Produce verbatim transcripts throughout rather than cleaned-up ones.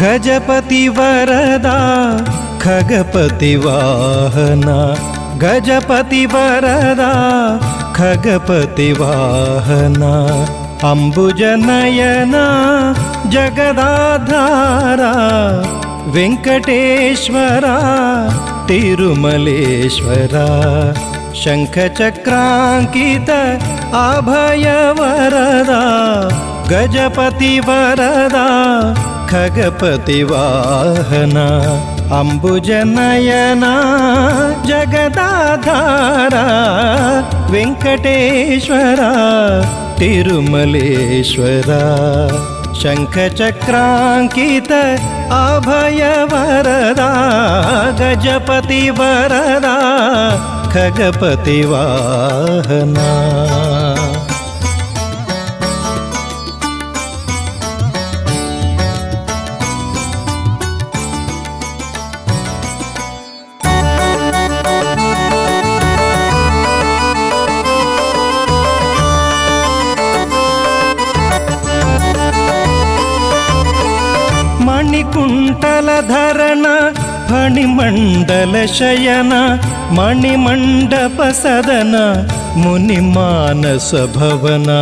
गजपति वरदा खगपति वाहना, गजपति वरदा खगपति वाहना, अंबुजनयना जगदाधारा, वेंकटेश्वरा तिरुमलेश्वरा, शंखचक्रांकित अभयवरदा, गजपति वरदा खगपति वाहना, अंबुजनयना जगदाधारा, वेंकटेश्वरा तिरुमलेश्वरा, शंखचक्रांकित अभयवरदा, गजपति वरदा खगपति वाहना। मणिकुंटलधरण फणिमंडल शयन, मणिमंडप सदन मुनिमानस भवना,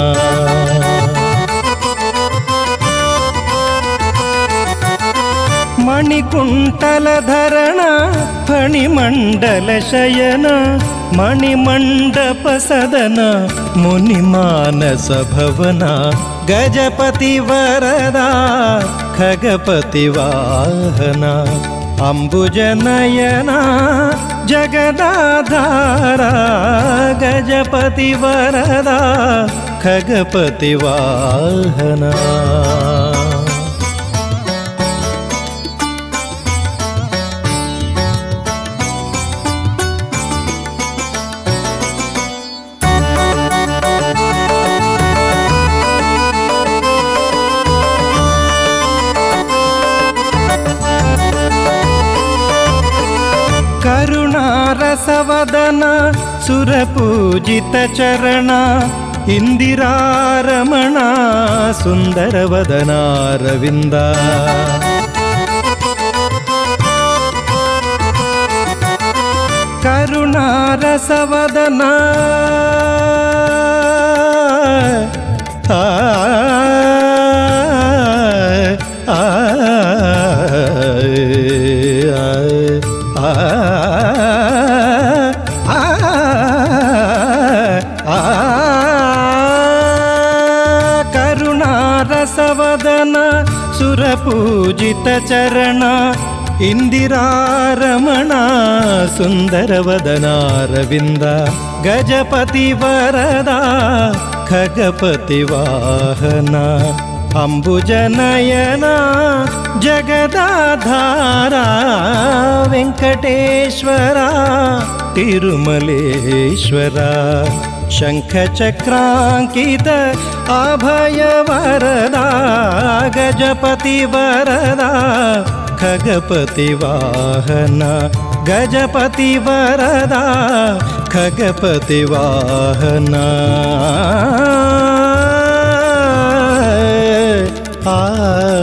मणिकुंटलधरण फणिमंडल शयन, मणिमंडप सदन मुनिमानस भवना, गजपति वरदा खगपति वाहना, अंबुजनयना जगदाधारा, गजपति वरदा खगपति वाहना। करुणारसवदन सुरपूजित चरण, इंदिरारमण सुंदरवदनारविंद, करुणारसवदन आ आ करुणारसवदन सुरपूजित चरण, इंदिरारमण सुंदरवदनारविंद, गजपति वरदा खगपति वाहना, अंबुजनयना जगदाधारा, वेंकटेश्वरा तिरुमलेश्वरा, शंखचक्रांकित अभयवरदा, गजपति वरदा खगपति वाहना, गजपति वरदा खगपति वाहना। आ